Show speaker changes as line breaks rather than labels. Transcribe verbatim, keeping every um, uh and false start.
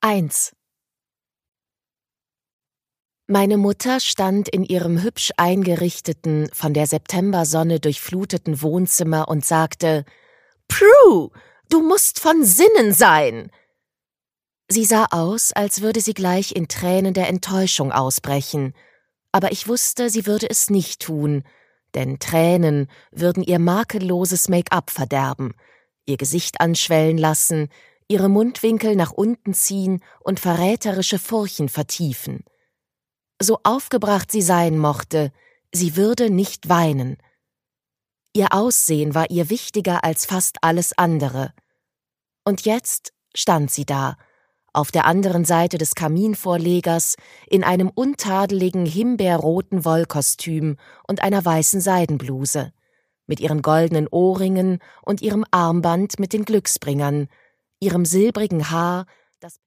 eins. Meine Mutter stand in ihrem hübsch eingerichteten, von der Septembersonne durchfluteten Wohnzimmer und sagte: »Prue, du musst von Sinnen sein!« Sie sah aus, als würde sie gleich in Tränen der Enttäuschung ausbrechen, aber ich wusste, sie würde es nicht tun, denn Tränen würden ihr makelloses Make-up verderben, ihr Gesicht anschwellen lassen, ihre Mundwinkel nach unten ziehen und verräterische Furchen vertiefen. So aufgebracht sie sein mochte, sie würde nicht weinen. Ihr Aussehen war ihr wichtiger als fast alles andere. Und jetzt stand sie da, auf der anderen Seite des Kaminvorlegers, in einem untadeligen himbeerroten Wollkostüm und einer weißen Seidenbluse, mit ihren goldenen Ohrringen und ihrem Armband mit den Glücksbringern, ihrem silbrigen Haar, das